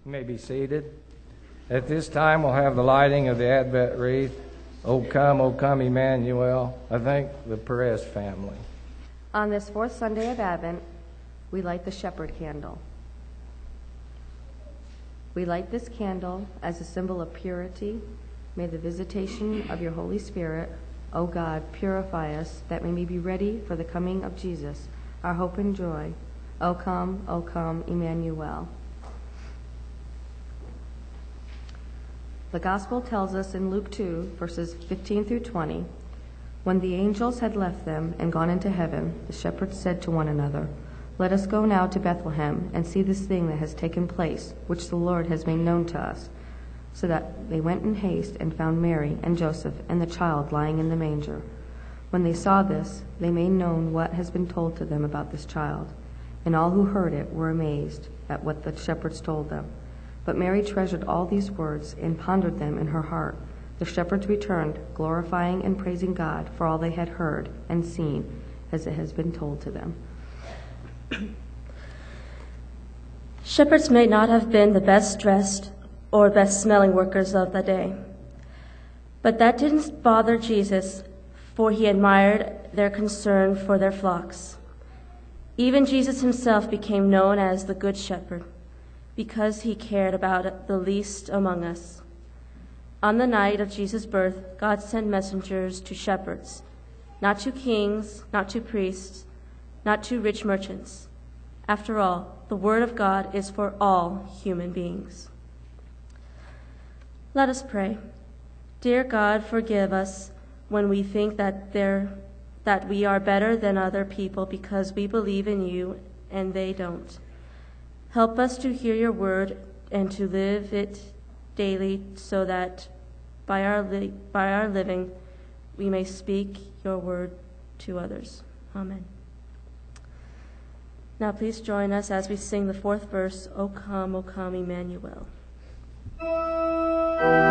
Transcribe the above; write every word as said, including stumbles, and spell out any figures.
You may be seated. At this time, we'll have the lighting of the Advent wreath. O come, O come, Emmanuel. I thank the Perez family. On this fourth Sunday of Advent, we light the shepherd candle. We light this candle as a symbol of purity. May the visitation of your Holy Spirit, O God, purify us, that we may be ready for the coming of Jesus, our hope and joy. O come, O come, Emmanuel. The Gospel tells us in Luke two, verses fifteen through twenty, when the angels had left them and gone into heaven, the shepherds said to one another, "Let us go now to Bethlehem and see this thing that has taken place, which the Lord has made known to us." So that they went in haste and found Mary and Joseph and the child lying in the manger. When they saw this, they made known what has been told to them about this child. And all who heard it were amazed at what the shepherds told them. But Mary treasured all these words and pondered them in her heart. The shepherds returned, glorifying and praising God for all they had heard and seen, as it has been told to them. Shepherds may not have been the best dressed or best smelling workers of the day, but that didn't bother Jesus, for he admired their concern for their flocks. Even Jesus himself became known as the Good Shepherd, because he cared about the least among us. On the night of Jesus' birth, God sent messengers to shepherds, not to kings, not to priests, not to rich merchants. After all, the word of God is for all human beings. Let us pray. Dear God, forgive us when we think that there, that we are better than other people because we believe in you and they don't. Help us to hear your word and to live it daily so that by our li- by our living we may speak your word to others. Amen. Now please join us as we sing the fourth verse, O come, O come, Emmanuel.